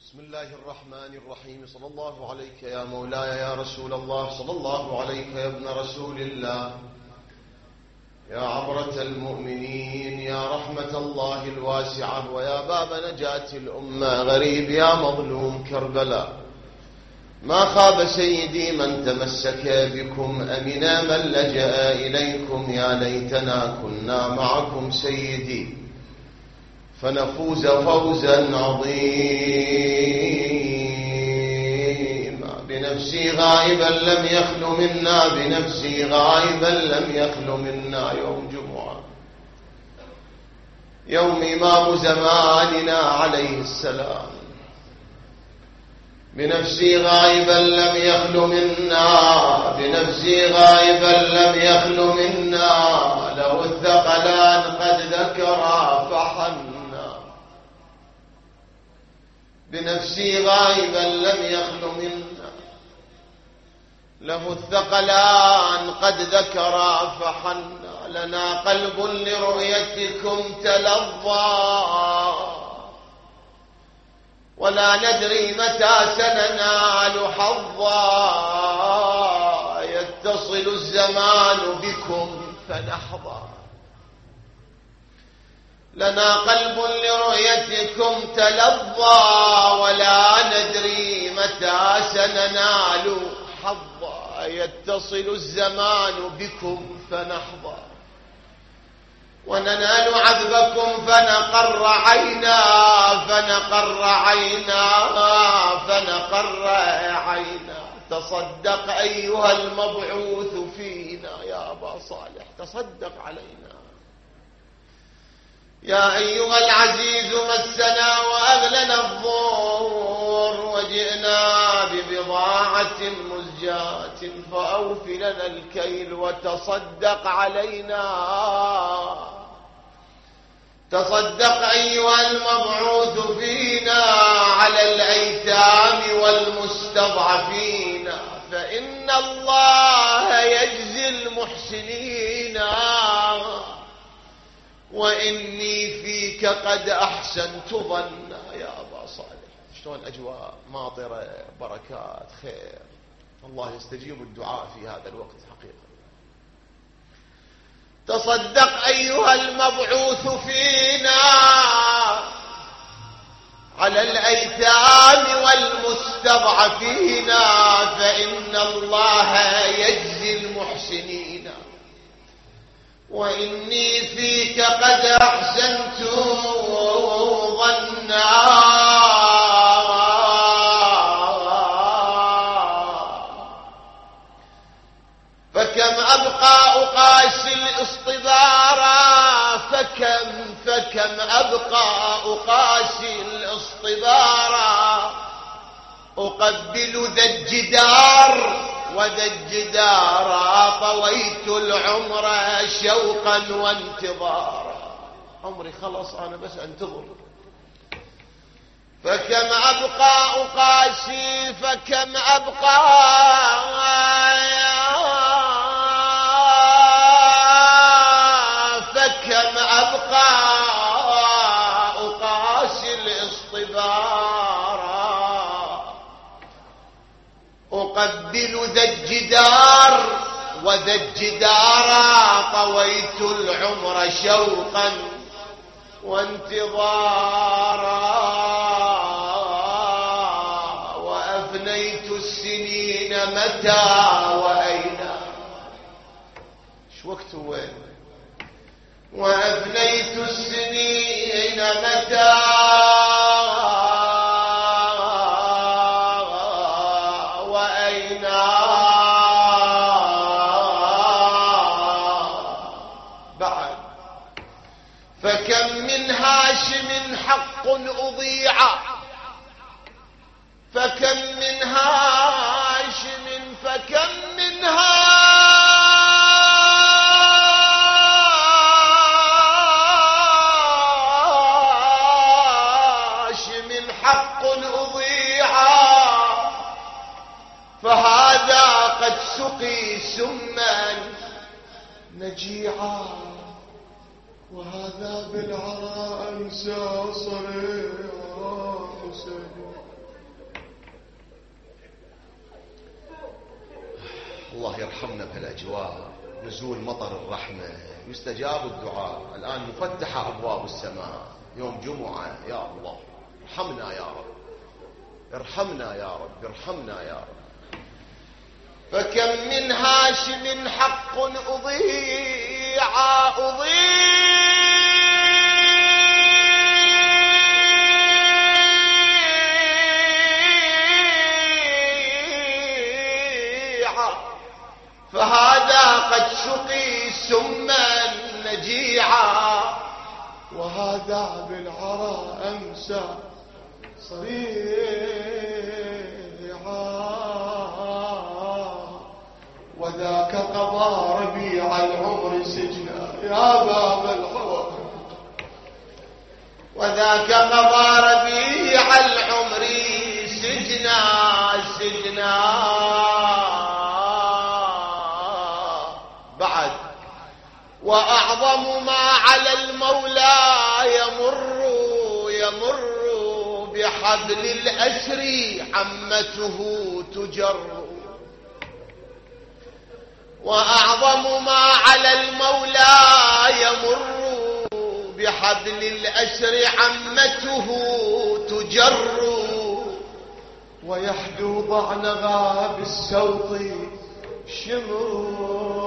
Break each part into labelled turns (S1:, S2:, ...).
S1: بسم الله الرحمن الرحيم. صلى الله عليك يا مولاي يا رسول الله، صلى الله عليك يا ابن رسول الله، يا عبرة المؤمنين، يا رحمة الله الواسعة، ويا باب نجاة الأمة، غريب يا مظلوم كربلاء. ما خاب سيدي من تمسك بكم، أمنا من لجأ إليكم. يا ليتنا كنا معكم سيدي فنفوز فوزا عظيما. بنفسي غائبا لم يخل منا، بنفسي غائبا لم يخل منا. يوم جمعة، يوم إمام زماننا عليه السلام. بنفسي غائبا لم يخل منا، بنفسي غائبا لم يخل منا. لو الثقلان قد ذكرا فحنا. بنفسي غائبا لم يخل منا، له الثقلان قد ذكرا فحنا. لنا قلب لرؤيتكم تلظى، ولا ندري متى سننال حظا. يتصل الزمان بكم فنحظى. لنا قلب لرؤيتكم تلظى، ولا ندري متى سننال حظا. يتصل الزمان بكم فنحظى، وننال عذبكم فنقر عينا، فنقر عينا، فنقر عينا. تصدق أيها المبعوث فينا يا أبا صالح، تصدق علينا. يا أيها العزيز مسنا وأغلنا الضر، وجئنا ببضاعة مزجاة فأوف لنا الكيل وتصدق علينا. تصدق أيها المبعوث فينا على الأيتام والمستضعفين، فإن الله يجزي المحسنين. وإني فيك قد أحسنت ظنا يا أبا صالح. شلون أجواء ماطرة، بركات، خير. الله يستجيب الدعاء في هذا الوقت حقيقة. تصدق أيها المبعوث فينا على الأيتام والمستضعفين، فإن الله يجزي المحسنين. وإني فيك قد أحسنت ظنا. فكم أبقى أقاسي الاصطبارا، فكم أبقى أقاسي الاصطبارا. أقبل ذا الجدار وذا الجدار، طويت العمر شوقا وانتظارا. عمري خلص أنا بس أنتظر. فكم أبقى أقاسي، فكم أبقى، فكم أبقى أقاسي الاصطبارا. أقبل ذا الجدار وذا الجدار، طويت العمر شوقا وانتظارا. وأفنيت السنين متى وأين، شو وقت وين. وأفنيت السنين متى بعد. فكم من هاشم حق أضيع، فكم من هاشم، فكم من هاشم حق أضيع. فهذا قد سقي سما نجيعا، وهذا بالعراء انسى صريع حسين. الله يرحمنا بهالأجواء، نزول مطر الرحمة، يستجاب الدعاء. الآن مفتحة أبواب السماء، يوم جمعة. يا الله ارحمنا يا رب، ارحمنا يا رب، ارحمنا يا رب. فكم من هاشم حق أضيع فهذا قد سقي سما نجيعا، وهذا بالعرى أمسى صريعا، وذاك قضى ربيع العمر سجنا يا باب الهوى، وذاك قضى ربيع العمر سجنا بعد. وأعظم ما على المولى يمر بحبل الأسر عمته تجر، وأعظم ما على المولى يمر بحبل الأسر عمته تجر، ويحدو ضعنها بالسوط شمر،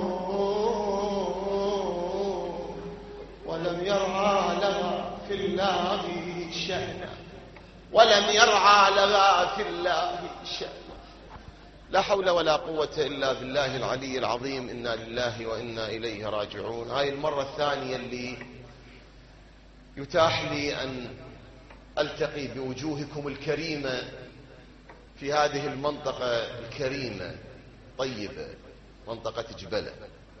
S1: ولم يرعى لها في الله شأنا، ولم يرعى لها في الله شأنا. لا حول ولا قوة إلا بالله العلي العظيم. إنا لله وإنا إليه راجعون. هاي المرة الثانية اللي يتاح لي أن ألتقي بوجوهكم الكريمة في هذه المنطقة الكريمة طيبة، منطقة جبلة.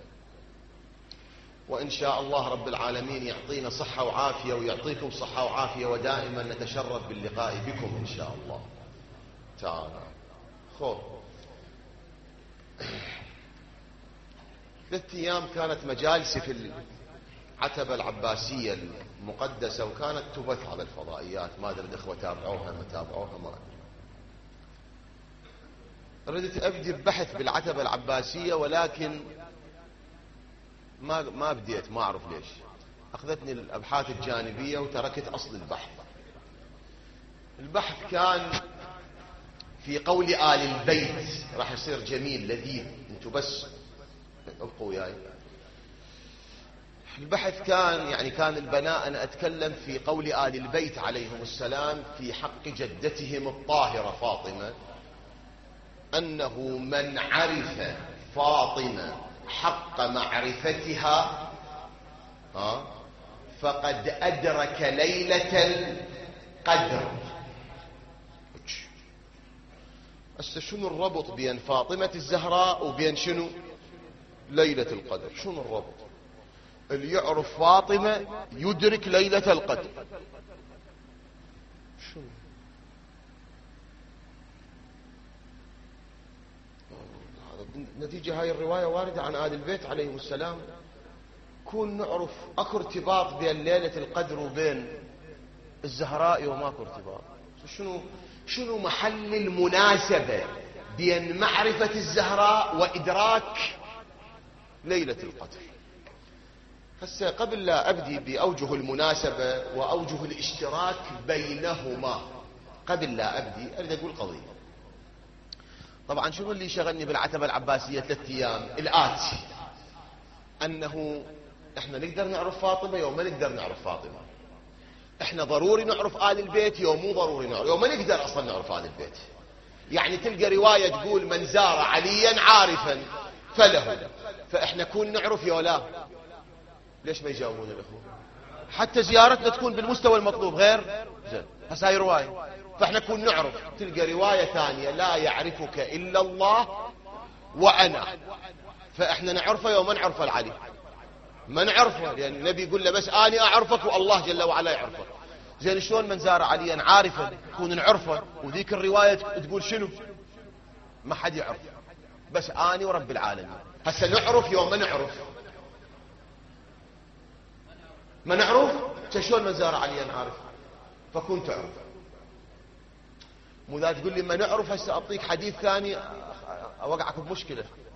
S1: وإن شاء الله رب العالمين يعطينا صحة وعافية ويعطيكم صحة وعافية، ودائما نتشرف باللقاء بكم إن شاء الله تعالى. خب 3 أيام كانت مجالسي في العتبة العباسية المقدسة، وكانت تبث على الفضائيات. ما أدري الإخوة تابعوها ما تابعوها، ما أدري. ردت أبدي ببحث بالعتبة العباسية، ولكن ما بديت، ما أعرف ليش. أخذتني الأبحاث الجانبية وتركت أصل البحث. البحث كان في قول آل البيت، راح يصير جميل لذيذ، انتوا بس ابقوا وياي. البحث كان البناء أنا أتكلم في قول آل البيت عليهم السلام في حق جدتهم الطاهرة فاطمة، أنه من عرف فاطمة حق معرفتها فقد أدرك ليلة القدر. هسه شنو الربط بين فاطمة الزهراء وبين شنو ليلة القدر؟ شنو الربط؟ اللي يعرف فاطمة يدرك ليلة القدر. شنو نتيجة هاي الرواية واردة عن آل البيت عليهم السلام. كون نعرف اكو ارتباط بين ليلة القدر وبين الزهراء وماكو ارتباط. شنو محل المناسبة بين معرفة الزهراء وإدراك ليلة القدر؟ هسه قبل لا أبدي بأوجه المناسبة وأوجه الاشتراك بينهما، قبل لا أبدي أريد أقول قضية. طبعا شنو اللي شغلني بالعتبة العباسية 3 أيام؟ الآتي، أنه إحنا نقدر نعرف فاطمة يوم ما نقدر نعرف فاطمة. إحنا ضروري نعرف آل البيت يوم مو ضروري نعرف، يوم ما نقدر أصلا نعرف آل البيت. يعني تلقى رواية تقول من زار عليا عارفا فله، فإحنا كون نعرف يا لا. ليش ما يجاوبون الأخوة؟ حتى زيارتنا تكون بالمستوى المطلوب غير زين. هسه هاي رواية، فإحنا كون نعرف. تلقى رواية ثانية لا يعرفك إلا الله وأنا، فإحنا نعرفه يوم ما نعرفه العلي، ما نعرفه، لأن النبي يقول له بس أني أعرفك والله جل وعلا يعرفك. زين شلون من زار عليا عارفا كون نعرفه، وذيك الرواية تقول شنو؟ ما حد يعرف، بس أني ورب العالمين. هسه نعرف يوم ما نعرف، ما نعرف شلون من زار عليا عارف، فكنت تعرف. مو ذا تقول لي ما نعرف. هسه أعطيك حديث ثاني أوقعك بمشكلة.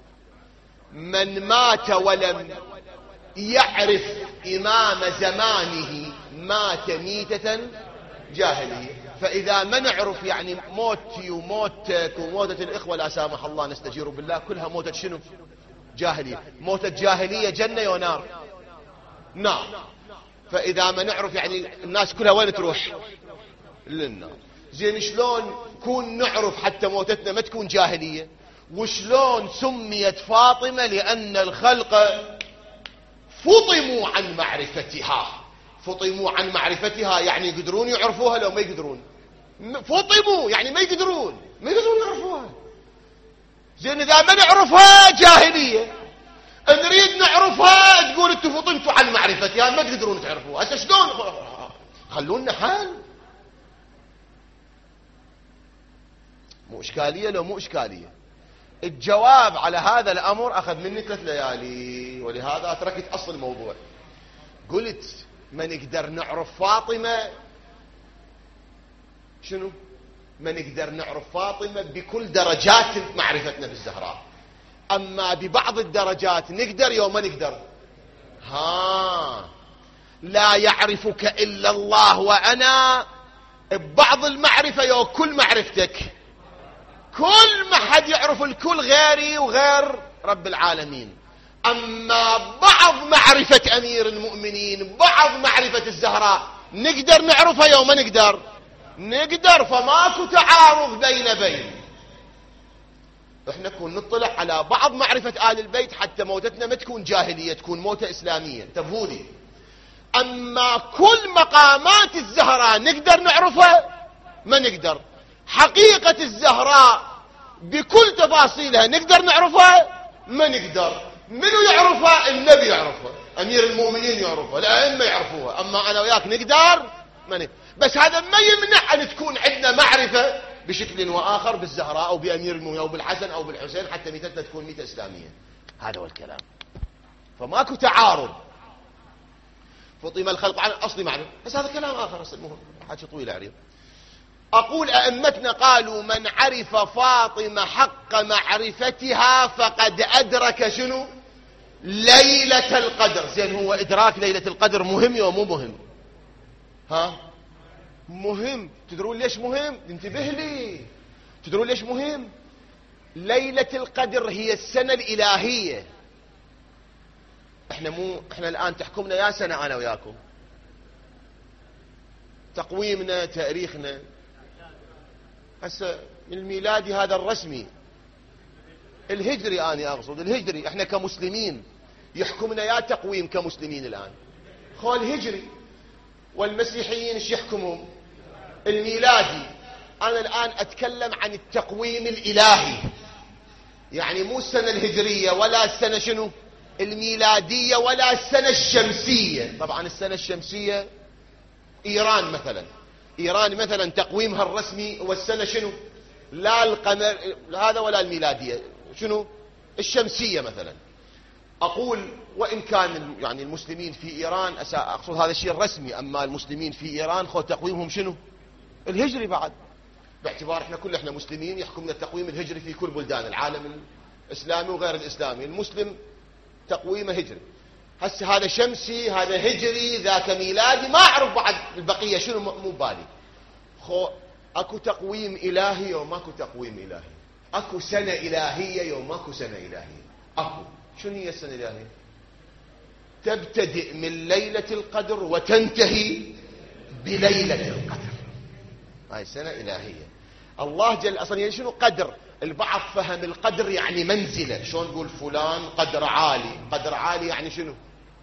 S1: من مات ولم يعرف إمام زمانه مات ميتة جاهلية. فإذا ما نعرف يعني موتي وموتك وموتة الإخوة لا سامح الله نستجير بالله كلها موتة شنو؟ جاهلية. موتة جاهلية جنة ونار؟ نار. فإذا ما نعرف يعني الناس كلها وين تروح؟ للنار. زين شلون كون نعرف حتى موتتنا ما تكون جاهلية؟ وشلون سميت فاطمة؟ لأن الخلق فطموا عن معرفتها. فطموا عن معرفتها يعني يقدرون يعرفوها لو ما يقدرون. فطموا يعني ما يقدرون يعرفوها. زين إذا ما نعرفها جاهلية، نريد نعرفها تقول انتم فطمتوا عن معرفتها ما تقدرون تعرفوها. هسه شلون؟ خلونا حال. مو إشكالية لو مو إشكالية. الجواب على هذا الأمر أخذ مني 3 ليالي، ولهذا تركت أصل الموضوع. قلت ما نقدر نعرف فاطمة شنو؟ ما نقدر نعرف فاطمة بكل درجات معرفتنا بالزهراء، أما ببعض الدرجات نقدر يوم ما نقدر. لا يعرفك إلا الله، وأنا ببعض المعرفة يو كل معرفتك، كل ما حد يعرف الكل غيري وغير رب العالمين. أما بعض معرفة أمير المؤمنين، بعض معرفة الزهراء نقدر نعرفها يوم ما نقدر. فماكو تعارض بين احنا نكون نطلع على بعض معرفة آل البيت حتى موتتنا ما تكون جاهلية، تكون موتة إسلامية. انتبهوا لي. أما كل مقامات الزهراء نقدر نعرفها ما نقدر. حقيقة الزهراء بكل تفاصيلها نقدر نعرفها ما نقدر. منو يعرفها؟ النبي يعرفها، أمير المؤمنين يعرفها، الأئمة يعرفوها. أما أنا وياك نقدر ما نقدر. بس هذا ما يمنع أن تكون عندنا معرفة بشكل وآخر بالزهراء أو بأمير المؤمنين أو بالحسن أو بالحسين حتى ميتتنا تكون ميتة إسلامية. هذا هو الكلام. فماكو تعارض. فطيم الخلق عن أصلي معنى. بس هذا كلام آخر المهم حاجة طويلة عريض. أقول أئمتنا قالوا من عرف فاطمة حق معرفتها فقد أدرك شنو؟ ليلة القدر. زين هو إدراك ليلة القدر مهم أو مو مهم؟ مهم. تدرون ليش مهم؟ انتبه لي. تدرون ليش مهم؟ ليلة القدر هي السنة الإلهية. احنا الآن تحكمنا يا سنة أنا وياكم، تقويمنا تاريخنا هسه من الميلادي هذا الرسمي، الهجري أنا أقصد الهجري. احنا كمسلمين يحكمنا يا تقويم كمسلمين الآن خو الهجري، والمسيحيين ايش يحكمهم؟ الميلادي. أنا الآن أتكلم عن التقويم الإلهي، يعني مو السنة الهجرية ولا السنة شنو الميلادية ولا السنة الشمسية. طبعا السنة الشمسية إيران مثلا تقويمها الرسمي والسنة شنو؟ لا القمر هذا ولا الميلادية، شنو الشمسية مثلا. أقول وإن كان يعني المسلمين في إيران أقصد هذا الشيء الرسمي، أما المسلمين في إيران خو تقويمهم شنو؟ الهجري بعد، باعتبار احنا مسلمين يحكمنا التقويم الهجري في كل بلدان العالم الإسلامي وغير الإسلامي. المسلم تقويمه هجري. هسه هذا شمسي هذا هجري ذاك ميلادي، ما أعرف بعد البقية شنو، مو بالي. أكو تقويم إلهي يوم ماكو تقويم إلهي. أكو سنة إلهية يوم ماكو سنة إلهية. أكو شنو هي السنة الإلهية؟ تبتدئ من ليلة القدر وتنتهي بليلة القدر. هاي سنة إلهية. الله جل أصلا يعني شنو قدر؟ البعض فهم القدر يعني منزلة، شلون نقول فلان قدر عالي. قدر عالي يعني شنو؟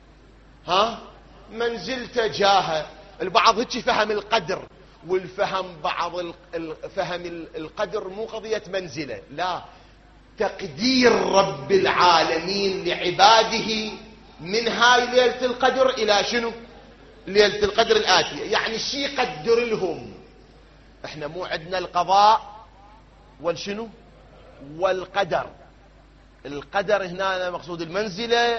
S1: منزلته جاهه. البعض هيك فهم القدر، والفهم بعض فهم القدر مو قضية منزلة، لا، تقدير رب العالمين لعباده من هاي ليلة القدر إلى شنو؟ ليلة القدر الآتية، يعني شي يقدر لهم. احنا مو عندنا القضاء والشنو والقدر. القدر هنا مقصود المنزلة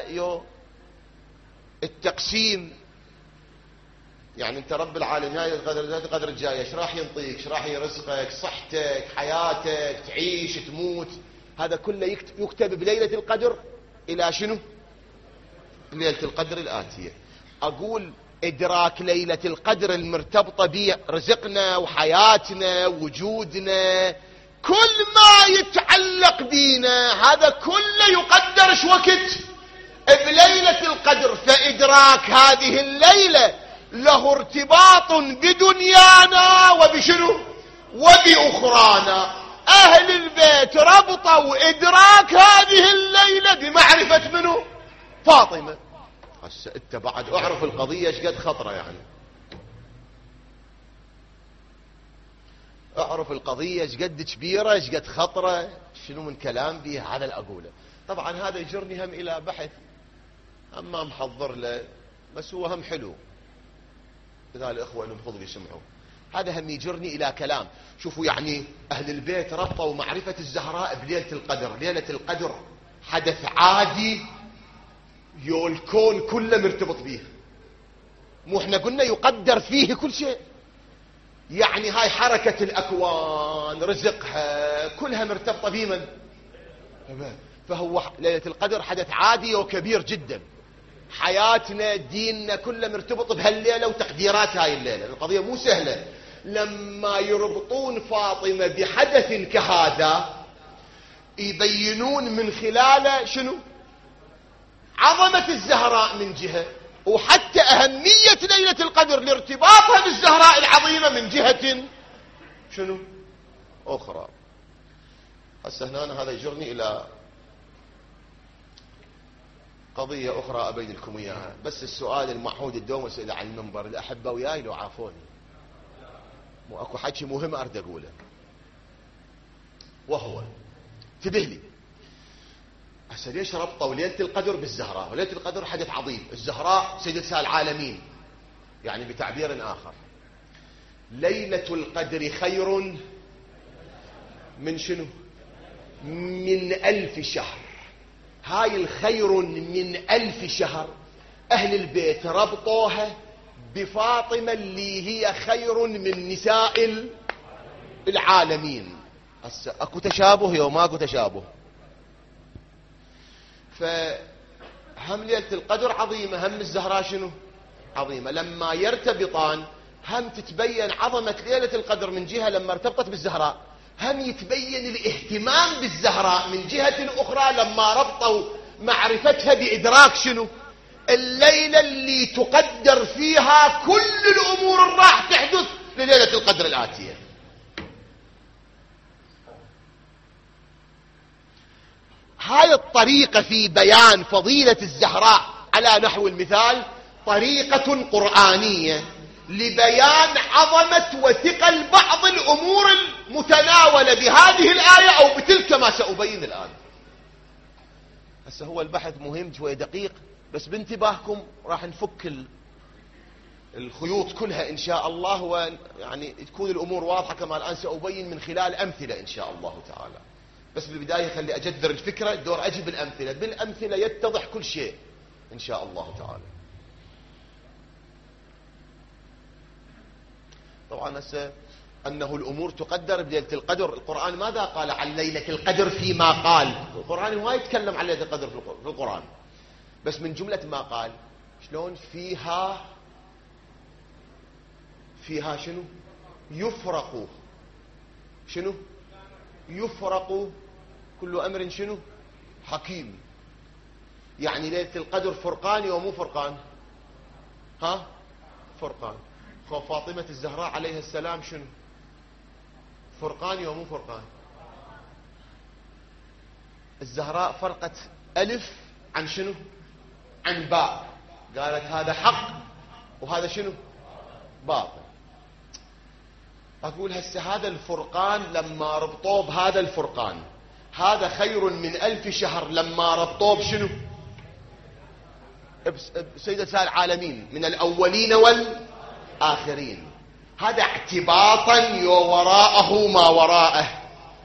S1: التقسيم. يعني انت رب العالمين هاي القدر الجاي ايش راح ينطيك، ايش راح يرزقك، صحتك، حياتك، تعيش تموت، هذا كله يكتب بليلة القدر إلى شنو؟ ليلة القدر الآتية. أقول إدراك ليلة القدر المرتبطة برزقنا وحياتنا ووجودنا، كل ما يتعلق بينا هذا كله يقدر شو وقت بليلة القدر. فإدراك هذه الليلة له ارتباط بدنيانا وبشنو؟ وبأخرانا. أهل البيت ربطوا إدراك هذه الليلة بمعرفة منه؟ فاطمة. هسه انت بعد اعرف القضية ايش قد خطرة، يعني اعرف القضية ايش قد كبيرة، ايش قد خطرة، شنو من كلام بيها. هذا اللي اقوله. طبعا هذا يجرني هم الى بحث ما محضر له، بس هو هم حلو اذا الاخوة انهم فضل يسمعوا. هذا هم يجرني الى كلام. شوفوا يعني اهل البيت ربطوا معرفة الزهراء بليلة القدر. ليلة القدر حدث عادي الكون كله مرتبط به، مو احنا قلنا يقدر فيه كل شيء. يعني هاي حركة الأكوان رزقها كلها مرتبطة بمن؟ فهو ليلة القدر حدث عادي وكبير جدا. حياتنا ديننا كله مرتبط بهالليلة وتقديرات هاي الليلة. القضية مو سهلة. لما يربطون فاطمة بحدث كهذا يبينون من خلاله شنو؟ عظمة الزهراء من جهة، وحتى أهمية ليلة القدر لارتباطها بالزهراء العظيمة من جهة شنو؟ أخرى. هسه هنا هذا يجرني إلى قضية أخرى أبين لكم إياها. بس السؤال المعهود الدوم أسئلة على المنبر، الأحبة وياي لو عافوني، مو أكو حكي مهم أرد أقوله، وهو انتبه لي. هسه ليش ربطوا ليلة القدر بالزهراء؟ وليلة القدر حدث عظيم. الزهراء سيدة العالمين، يعني بتعبير آخر ليلة القدر خير من شنو؟ من 1000 شهر. هاي الخير من 1000 شهر أهل البيت ربطوها بفاطمة اللي هي خير من نساء العالمين. هسه اكو تشابه يوم ما اكو تشابه. فهم ليلة القدر عظيمة، هم الزهراء شنو؟ عظيمة. لما يرتبطان هم تتبين عظمة ليلة القدر من جهة لما ارتبطت بالزهراء، هم يتبين الاهتمام بالزهراء من جهة أخرى لما ربطوا معرفتها بإدراك شنو؟ الليلة اللي تقدر فيها كل الأمور اللي راح تحدث لليلة القدر الآتية. هاي الطريقة في بيان فضيلة الزهراء على نحو المثال طريقة قرآنية لبيان عظمة وثقل بعض الأمور المتناولة بهذه الآية أو بتلك ما سأبين الآن. هسه هو البحث مهم شوية دقيق، بس بانتباهكم راح نفك الخيوط كلها إن شاء الله، ويعني تكون الأمور واضحة كما الآن سأبين من خلال أمثلة إن شاء الله تعالى. بس بالبداية خلي أجدر الفكرة، الدور أجي بالأمثلة. بالأمثلة يتضح كل شيء إن شاء الله تعالى. طبعا هسه أنه الأمور تقدر بليلة القدر. القرآن ماذا قال عن ليلة القدر فيما قال؟ القرآن ما يتكلم عن ليلة القدر في القرآن، بس من جملة ما قال شلون فيها شنو؟ يفرق شنو؟ يفرق كل أمر شنو؟ حكيم. يعني ليلة القدر فرقان ومو فرقان؟ ها؟ فرقان. فاطمة الزهراء عليها السلام شنو؟ فرقان ومو فرقان؟ الزهراء فرقت ألف عن شنو؟ عن باء. قالت هذا حق وهذا شنو؟ باطل. أقول هسه هذا الفرقان لما ربطوه بهذا الفرقان، هذا خير من 1000 شهر لما ربطوه بشنو؟ سيدة العالمين من الأولين والآخرين. هذا اعتباطا ووراءه ما وراءه.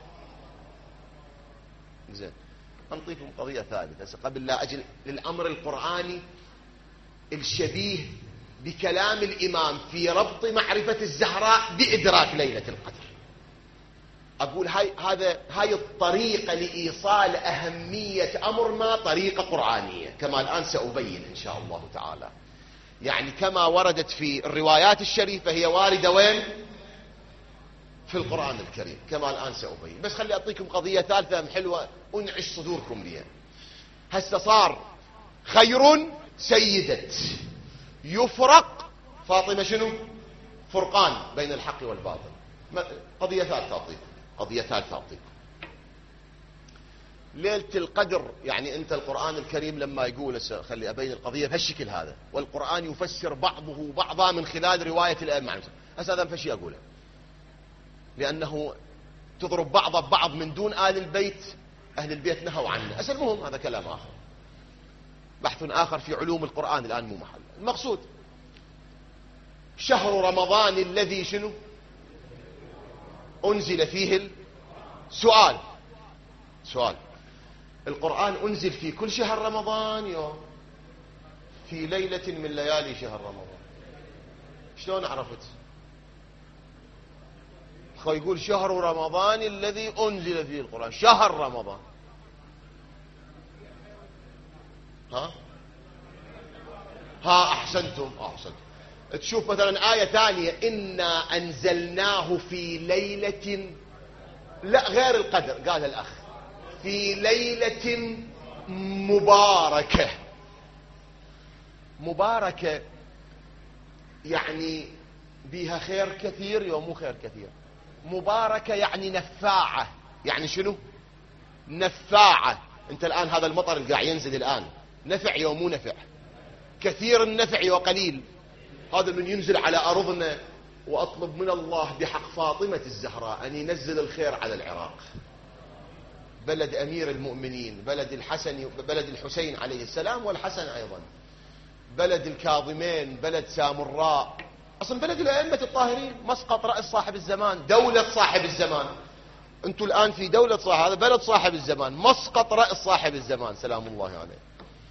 S1: زين، أنطيكم قضية ثالثة قبل لا أجل للأمر القرآني الشبيه بكلام الإمام في ربط معرفة الزهراء بإدراك ليلة القدر. أقول هاي الطريقة لإيصال أهمية أمر ما طريقة قرآنية، كما الآن سأبين إن شاء الله تعالى. يعني كما وردت في الروايات الشريفة هي واردة وين؟ في القرآن الكريم، كما الآن سأبين. بس خلي أعطيكم قضية ثالثة حلوة أنعش صدوركم لي. هسه صار خير سيدة يفرق فاطمة شنو؟ فرقان بين الحق والباطل. قضية ثالثة أعطيكم. ليلة القدر، يعني أنت القرآن الكريم لما يقول، خلي أبين القضية بهالشكل هذا، والقرآن يفسر بعضه بعضا من خلال رواية الأئمة. هسه هذا فشي أقوله لأنه تضرب بعض ببعض من دون آل البيت. أهل البيت نهوا عنه. المهم هذا كلام آخر، بحث آخر في علوم القرآن الآن مو محل. المقصود شهر رمضان الذي شنو أنزل فيه سؤال القرآن أنزل في كل شهر رمضان يوم في ليلة من ليالي شهر رمضان. شلون عرفت؟ يقول شهر رمضان الذي أنزل فيه القرآن، شهر رمضان. أحسنتم. تشوف مثلا آية ثانية إنا أنزلناه في ليلة، لا غير القدر، قال الأخ في ليلة مباركة يعني بها خير كثير يوم مو خير كثير. مباركة يعني نفاعة. يعني شنو؟ نفاعة. انت الآن هذا المطر اللي قاعد ينزل الآن نفع يوم مو نفع؟ كثير النفع وقليل. هذا من ينزل على أرضنا. وأطلب من الله بحق فاطمة الزهراء أن ينزل الخير على العراق، بلد أمير المؤمنين، بلد الحسين عليه السلام والحسن أيضا، بلد الكاظمين، بلد سامراء، أصلا بلد الأئمة الطاهرين، مسقط رأس صاحب الزمان، دولة صاحب الزمان. أنتم الآن في دولة صاحب، هذا بلد صاحب الزمان، مسقط رأس صاحب الزمان سلام الله عليه.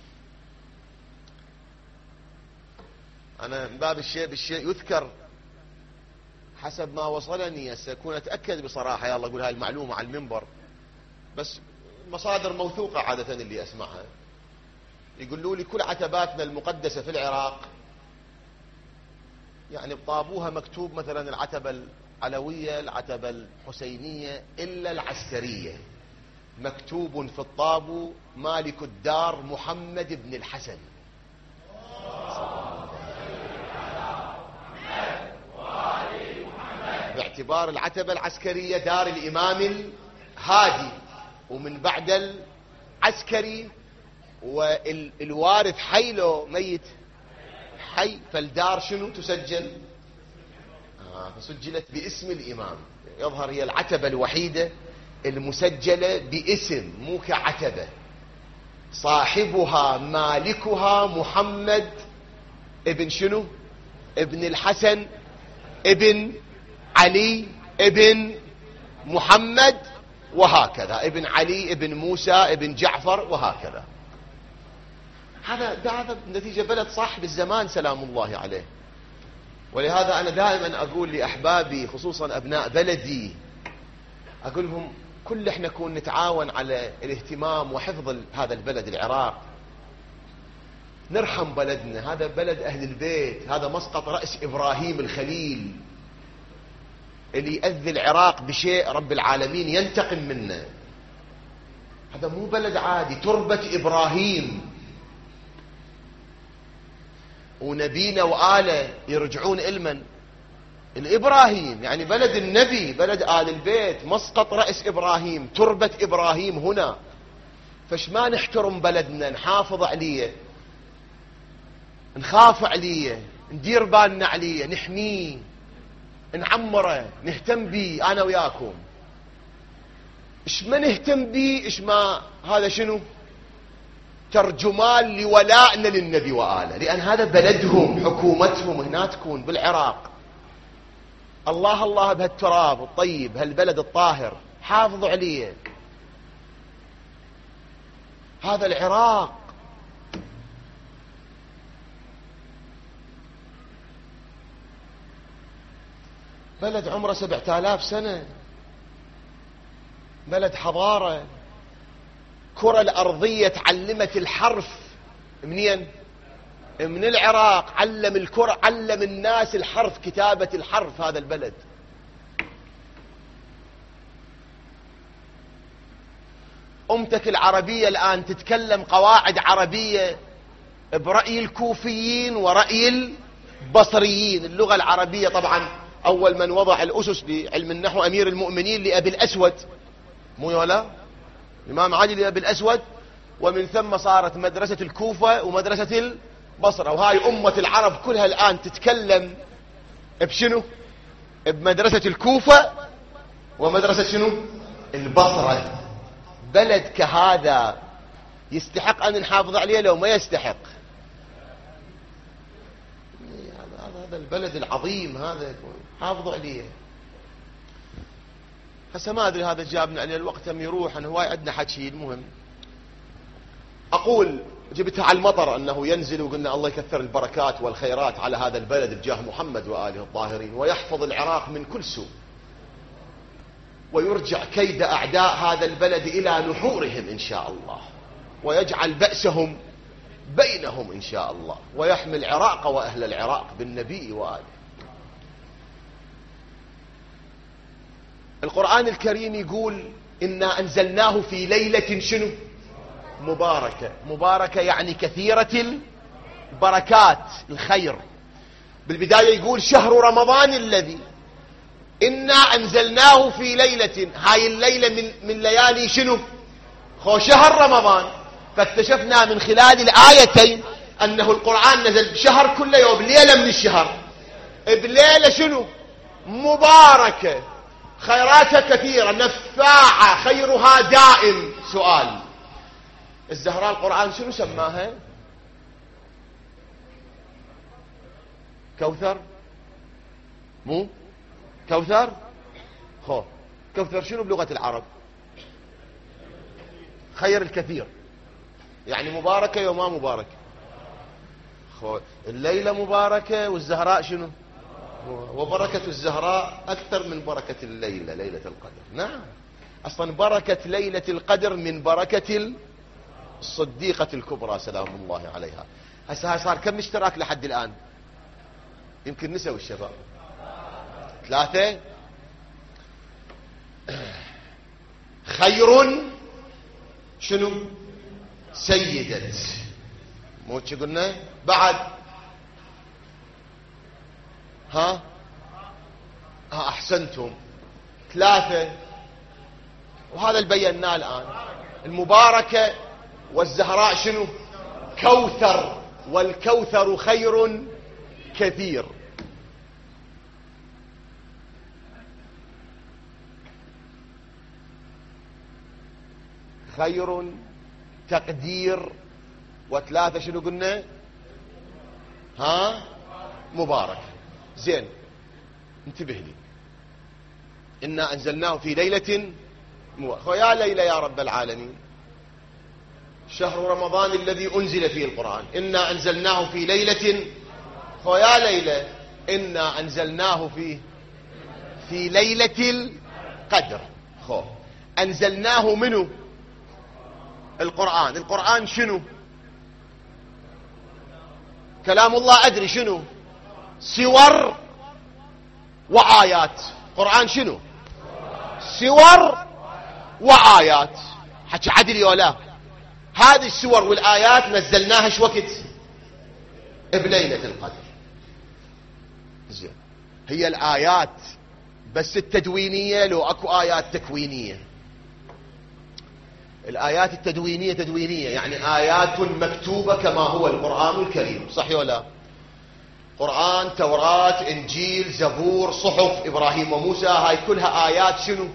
S1: أنا من باب بالشيء يذكر حسب ما وصلني، سأكون أتأكد بصراحة، يلا أقول هاي المعلومة على المنبر، بس مصادر موثوقة عادة اللي أسمعها يقولوا لي كل عتباتنا المقدسة في العراق يعني بطابوها مكتوب مثلا العتبة العلوية، العتبة الحسينية، إلا العسكرية مكتوب في الطابو مالك الدار محمد بن الحسن. باعتبار العتبة العسكرية دار الإمام الهادي، ومن بعد العسكري والوارث حي لو ميت حي، فالدار شنو تسجل؟ فسجلت باسم الإمام. يظهر هي العتبة الوحيدة المسجلة باسم، مو كعتبة، صاحبها مالكها محمد ابن شنو؟ ابن الحسن ابن علي ابن محمد، وهكذا ابن علي ابن موسى ابن جعفر وهكذا. هذا نتيجة بلد صاحب الزمان سلام الله عليه. ولهذا أنا دائما أقول لأحبابي خصوصا أبناء بلدي، أقول لهم كل احنا نكون نتعاون على الاهتمام وحفظ هذا البلد العراق، نرحم بلدنا، هذا بلد أهل البيت، هذا مسقط رأس إبراهيم الخليل اللي يأذي العراق بشيء رب العالمين ينتقم منه. هذا مو بلد عادي، تربة إبراهيم، ونبينا وآله يرجعون إلمن الإبراهيم، يعني بلد النبي، بلد آل البيت، مسقط رأس إبراهيم، تربة إبراهيم هنا. فش ما نحترم بلدنا، نحافظ عليه، نخاف عليه، ندير بالنا عليه، نحميه، نعمره، نهتم به أنا وياكم. إيش ما نهتم به، إيش ما هذا شنو؟ ترجمان لولائنا للنبي وآله، لأن هذا بلدهم، حكومتهم هنا تكون بالعراق. الله الله بهالتراب الطيب، هالبلد الطاهر، حافظوا عليه. هذا العراق بلد عمره 7000 سنة، بلد حضارة. كرة الأرضية تعلمت الحرف منين؟ من العراق. علم الكرة، علم الناس الحرف، كتابة الحرف هذا البلد. أمتك العربية الآن تتكلم قواعد عربية برأي الكوفيين ورأي البصريين. اللغة العربية طبعا أول من وضع الأسس لعلم النحو أمير المؤمنين لأبي الأسود، مو ولا الإمام علي لأبي الأسود، ومن ثم صارت مدرسة الكوفة ومدرسة البصرة. وهاي أمة العرب كلها الآن تتكلم بشنو؟ بمدرسة الكوفة ومدرسة شنو؟ البصرة. بلد كهذا يستحق أن نحافظ عليه لو ما يستحق؟ هذا البلد العظيم هذا حافظوا عليه. هسه ما أدري هذا جابنا عليه الوقت هم يروح، أنا هواي عندنا حكي. المهم أقول جبتها على المطر أنه ينزل، وقلنا الله يكثر البركات والخيرات على هذا البلد بجاه محمد وآله الطاهرين، ويحفظ العراق من كل سوء، ويرجع كيد أعداء هذا البلد إلى نحورهم إن شاء الله، ويجعل بأسهم بينهم إن شاء الله، ويحمي العراق وأهل العراق بالنبي وآله. القرآن الكريم يقول إنا أنزلناه في ليلة شنو؟ مباركة. مباركة يعني كثيرة البركات الخير. بالبداية يقول شهر رمضان الذي إنا أنزلناه في ليلة. هاي الليلة من ليالي شنو؟ شهر رمضان. فاكتشفنا من خلال الآيتين أنه القرآن نزل بشهر كل يوم، ليلة من الشهر، بليلة شنو؟ مباركة، خيراتها كثيرة، نفاعة، خيرها دائم. سؤال، الزهراء القرآن شنو سماها؟ كوثر؟ مو كوثر؟ كوثر شنو بلغة العرب؟ خير الكثير، يعني مباركة يوما مباركة. الليلة مباركة والزهراء شنو؟ وبركة الزهراء أكثر من بركة الليلة، ليلة القدر. نعم، أصلا بركة ليلة القدر من بركة الصديقة الكبرى سلام الله عليها. هسه صار كم اشتراك لحد الآن؟ يمكن نسوا الشباب 3. خير شنو؟ سيدة، مو شو قلنا بعد؟ ها أحسنتم. 3. وهذا اللي بيناه الآن. المباركة والزهراء شنو؟ كوثر، والكوثر خير كثير. خير تقدير. و3 شنو قلنا؟ مبارك. زين، انتبه لي. إنا أنزلناه في ليلة ويا ليلة يا رب العالمين، شهر رمضان الذي أنزل فيه القرآن. إنا أنزلناه في ليلة ويا ليلة، إنا أنزلناه في ليلة القدر. أنزلناه منه القرآن. القرآن شنو؟ كلام الله. أدري شنو؟ سور وآيات. قرآن شنو؟ سور وآيات. حكي عدل ولا؟ هذه السور والآيات نزلناها شو وقت؟ بليلة القدر. زين، هي الآيات بس التدوينية لو أكو آيات تكوينية؟ الآيات التدوينية تدوينية يعني آيات مكتوبة كما هو القرآن الكريم، صح ولا؟ قرآن، توراة، إنجيل، زبور، صحف إبراهيم وموسى، هاي كلها آيات شنو؟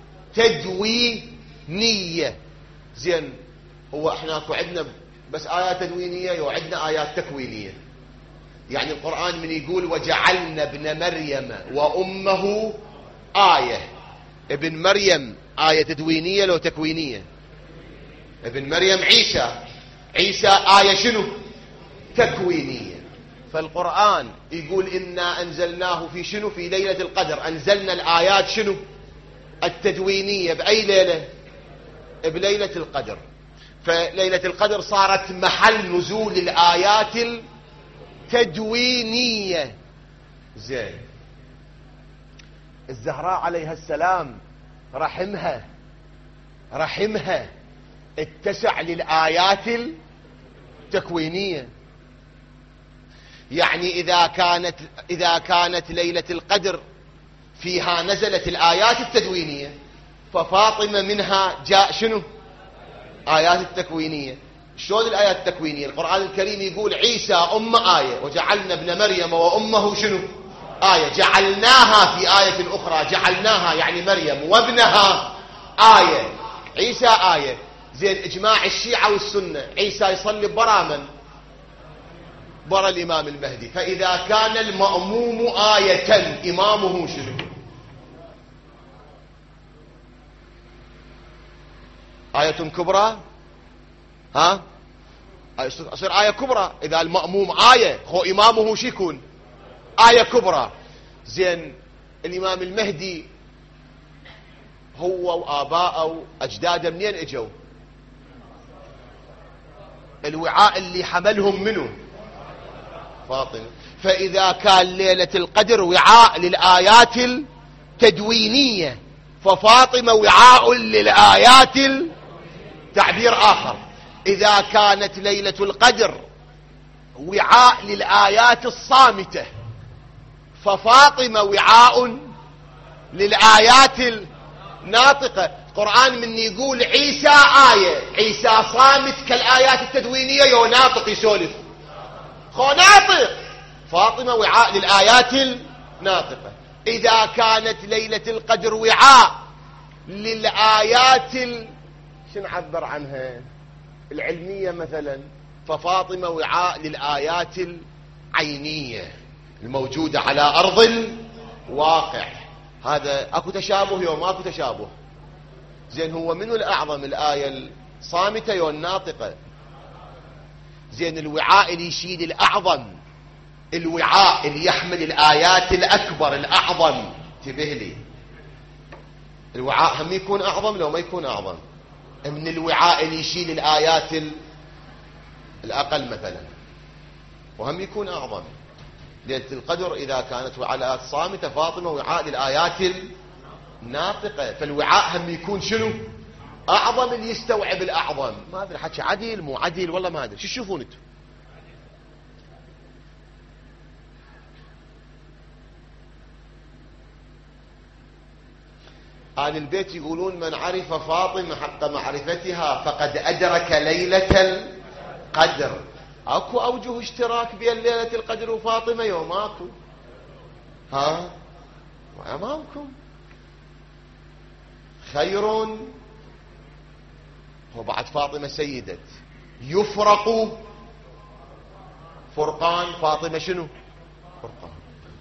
S1: تدوينية. زين، هو احنا اكو عندنا بس آيات تدوينية وعندنا آيات تكوينية. يعني القرآن من يقول وجعلنا ابن مريم وأمه آية، ابن مريم آية تدوينية لو تكوينية؟ ابن مريم عيسى آية شنو؟ تكوينية. فالقرآن يقول إنا أنزلناه في شنو؟ في ليلة القدر. أنزلنا الآيات شنو؟ التدوينية بأي ليلة؟ بليلة القدر. فليلة القدر صارت محل نزول الآيات التدوينية. زين، الزهراء عليها السلام رحمها اتسع للآيات التكوينية. يعني إذا كانت ليلة القدر فيها نزلت الآيات التدوينية، ففاطمة منها جاء شنو؟ آيات التكوينية. شلون الآيات التكوينية؟ القرآن الكريم يقول عيسى آية، وجعلنا ابن مريم وأمه شنو؟ آية. جعلناها في آية أخرى، جعلناها يعني مريم وابنها آية، عيسى آية. زين، إجماع الشيعة والسنة عيسى يصلي برا من؟ برا الإمام المهدي. فإذا كان المأموم آية، إمامه شنو؟ آية كبرى. ها؟ أصير آية كبرى. إذا المأموم آية، هو إمامه شو يكون؟ آية كبرى. زين، الإمام المهدي هو وآباءه وأجداده منين اجوا؟ الوعاء اللي حملهم منه فاطمة. فإذا كان ليلة القدر وعاء للآيات التدوينية، ففاطمة وعاء للآيات. تعبير آخر، إذا كانت ليلة القدر وعاء للآيات الصامتة، ففاطمة وعاء للآيات الناطقة. القرآن من يقول عيسى آية، عيسى صامت كالآيات التدوينية، يو ناطق يسولف، خو ناطق. فاطمة وعاء للآيات الناطقة. إذا كانت ليلة القدر وعاء للآيات شو نعبر عنها؟ العلمية مثلا، ففاطمة وعاء للآيات العينية الموجودة على أرض الواقع. هذا أكو تشابه يوم ماكو تشابه؟ زين، هو منو الأعظم، الآية الصامتة يو الناطقة؟ زين، الوعاء اللي يشيل الأعظم، الوعاء اللي يحمل الآيات الأكبر الأعظم، انتبه لي، الوعاء هم يكون أعظم لو ما يكون أعظم من الوعاء اللي يشيل الآيات الأقل مثلا، وهم يكون أعظم. ليلة القدر إذا كانت وعاء صامتة، فاطمة وعاء للآيات الناطقة، فالوعاء هم يكون شنو؟ أعظم، اللي يستوعب الأعظم. ما أدري حكي عدل مو عدل والله ما أدري، شو تشوفون انتم؟ آل البيت يقولون من عرف فاطمة حق معرفتها فقد أدرك ليلة القدر. اكو اوجه اشتراك بين ليلة القدر وفاطمة يوم اكو؟ ها؟ وامامكم خير. وبعد فاطمة سيدة يفرق فرقان، فاطمة شنو؟ فرقان.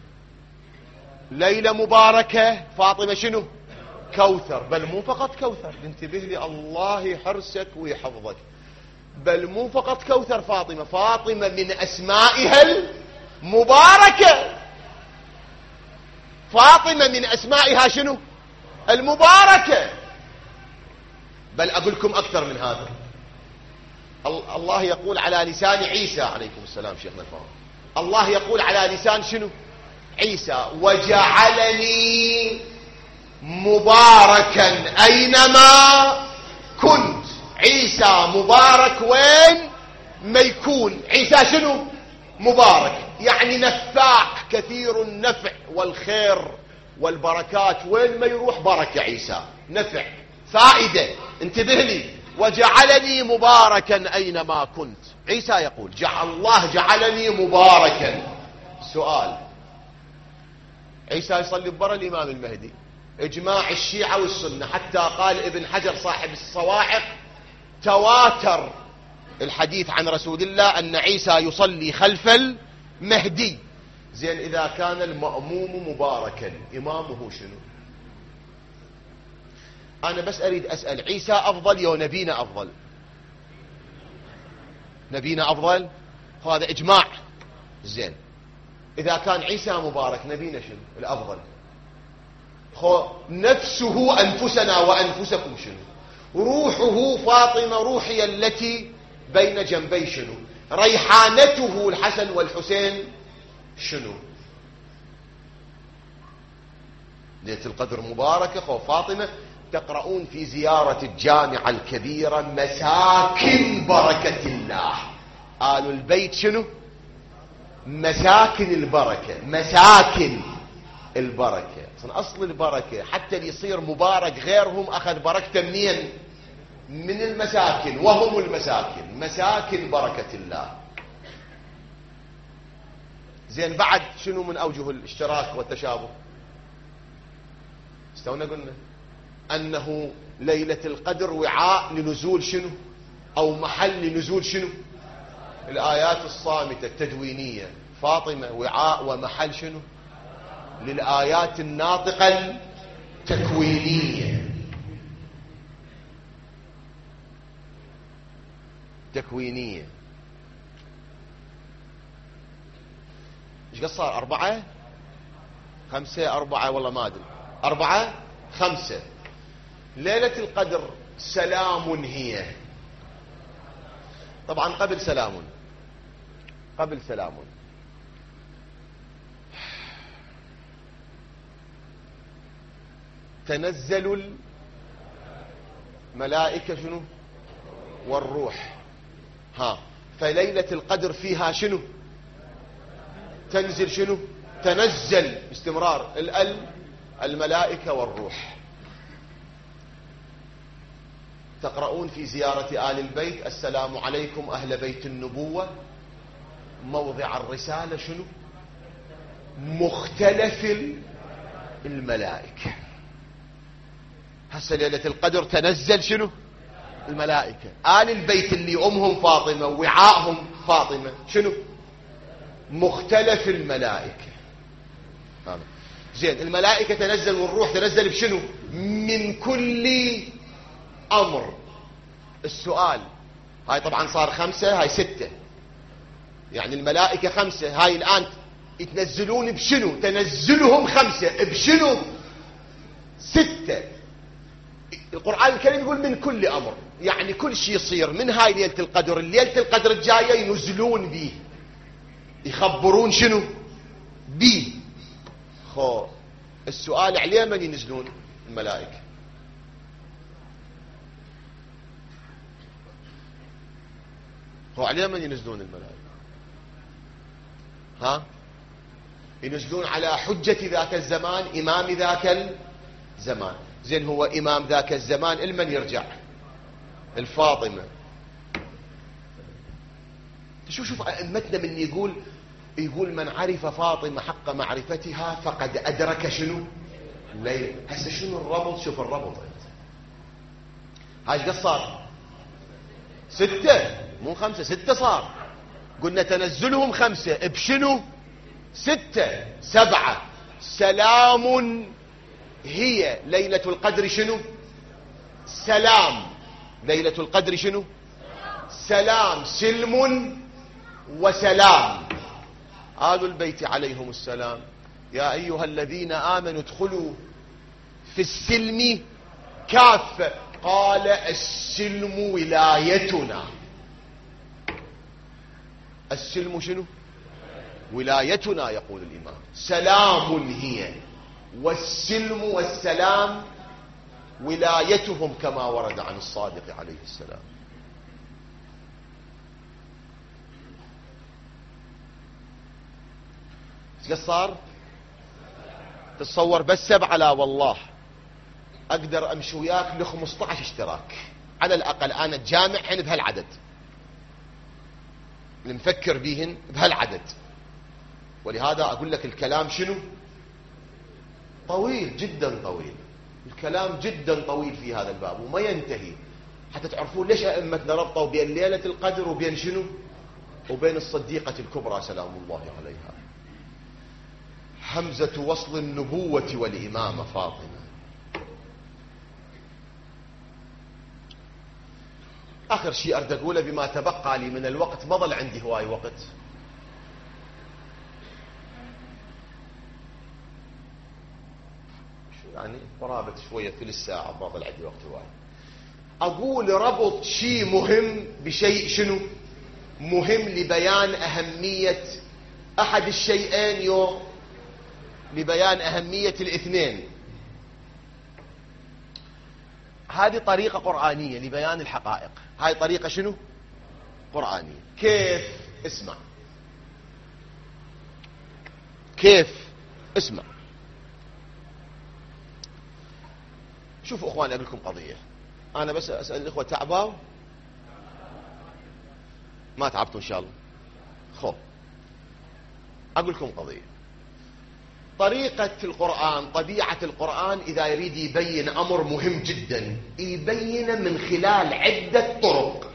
S1: ليلة مباركة، فاطمة شنو؟ كوثر. بل مو فقط كوثر، انتبه لي، الله يحرسك ويحفظك، بل مو فقط كوثر. فاطمة من أسمائها المباركة. فاطمة من أسمائها شنو؟ المباركة. بل أقول لكم أكثر من هذا، الله يقول على لسان عيسى عليكم السلام شيخنا الفاضل، الله يقول على لسان شنو؟ عيسى: وجعلني مباركا أينما كنت. عيسى مبارك وين ما يكون. عيسى شنو؟ مبارك، يعني نفاع، كثير النفع والخير والبركات، وين ما يروح بركة عيسى، نفع، فائدة. انتبه لي، وجعلني مباركا أينما كنت. عيسى يقول الله جعلني مباركا. سؤال: عيسى يصلي برا الإمام المهدي، إجماع الشيعة والسنة، حتى قال ابن حجر صاحب الصواعق: تواتر الحديث عن رسول الله أن عيسى يصلي خلف المهدي. زين، إذا كان المأموم مباركا، إمامه شنو؟ أنا بس أريد أسأل، عيسى أفضل يا نبينا أفضل؟ نبينا أفضل، هذا إجماع. زين، إذا كان عيسى مبارك، نبينا شنو الأفضل؟ نفسه أنفسنا وأنفسكم شنو؟ روحه فاطمة روحي التي بين جنبي شنو؟ ريحانته الحسن والحسين شنو؟ ليلة القدر مباركة فاطمة. تقرؤون في زيارة الجامعة الكبيرة مساكن بركة الله. آل البيت شنو؟ مساكن البركة، مساكن البركة. أصل البركة حتى اللي يصير مبارك غيرهم أخذ بركته منين؟ من المساكن، وهم المساكن، مساكن بركة الله. زين بعد شنو من أوجه الاشتراك والتشابه؟ استونا قلنا أنه ليلة القدر وعاء لنزول شنو؟ أو محل لنزول شنو؟ الآيات الصامتة التدوينية. فاطمة وعاء ومحل شنو؟ للآيات الناطقة التكوينية. تكوينية. ايش قد صار؟ 4 5 4 والله ما ادري 4 5. ليلة القدر سلام هي. طبعا قبل سلام، قبل سلام تنزل الملائكة شنو؟ والروح. فليلة القدر فيها شنو؟ تنزل شنو؟ تنزل باستمرار الملائكة والروح. تقرؤون في زيارة آل البيت السلام عليكم أهل بيت النبوة موضع الرسالة شنو؟ مختلف الملائكة. هسه ليلة القدر تنزل شنو؟ الملائكة. آل البيت اللي أمهم فاطمة ووعاءهم فاطمة شنو؟ مختلف الملائكة. زين الملائكة تنزل والروح تنزل بشنو؟ من كل أمر. السؤال هاي طبعا صار 5، هاي 6، يعني الملائكة 5، هاي الآن يتنزلون بشنو؟ تنزلهم 5 بشنو؟ 6. القرآن الكريم يقول من كل أمر، يعني كل شيء يصير من هاي ليلة القدر، ليلة القدر الجاية ينزلون به، يخبرون شنو؟ به. السؤال عليه من ينزلون؟ الملائكة. عليه من ينزلون الملائكة؟ ينزلون على حجة ذاك الزمان، إمام ذاك الزمان. زين هو إمام ذاك الزمان المن يرجع؟ الفاطمة. شوف أئمتنا من يقول من عرف فاطمة حق معرفتها فقد أدرك شنو؟ الليل. هسه شنو الربط؟ شوف الربط. هاي قد صار 6 مو 5، 6 صار. قلنا تنزلهم 5 بشنو؟ 6 7. سلام هي ليلة القدر شنو؟ سلام. ليلة القدر شنو؟ سلام. سلم وسلام. آل البيت عليهم السلام يا أيها الذين آمنوا ادخلوا في السلم كافة. قال السلم ولايتنا. السلم شنو؟ ولايتنا يقول الإمام. سلام هي، والسلم والسلام ولايتهم كما ورد عن الصادق عليه السلام. ايش صار؟ تتصور بس 7؟ لا والله اقدر امشي وياك ل 15 اشتراك على الاقل. انا الجامع حين بهالعدد، نفكر بيهن بهالعدد. ولهذا اقول لك الكلام شنو؟ طويل جدا، طويل الكلام جدا طويل في هذا الباب وما ينتهي، حتى تعرفون ليش ائمتنا ربطوا بين ليلة القدر وبين شنو؟ وبين الصديقة الكبرى سلام الله عليها، همزة وصل النبوة والإمامة فاطمة. آخر شيء أريد أقوله بما تبقى لي من الوقت، ما ظل عندي هواي وقت. شو يعني قرابة شوية ثلث ساعة، ما ظل عندي وقت هواي. أقول ربط شيء مهم بشيء شنو مهم لبيان أهمية أحد الشيئين لبيان أهمية الاثنين. هذه طريقة قرآنية لبيان الحقائق. هاي طريقة شنو قرآنية. كيف؟ اسمع كيف. اسمع. شوفوا اخواني، اقول لكم قضية. انا بس اسأل الاخوة، تعبوا؟ ما تعبتوا ان شاء الله؟ خو اقول لكم قضية. طريقة القرآن، طبيعة القرآن إذا يريد يبين أمر مهم جدا يبين من خلال عدة طرق،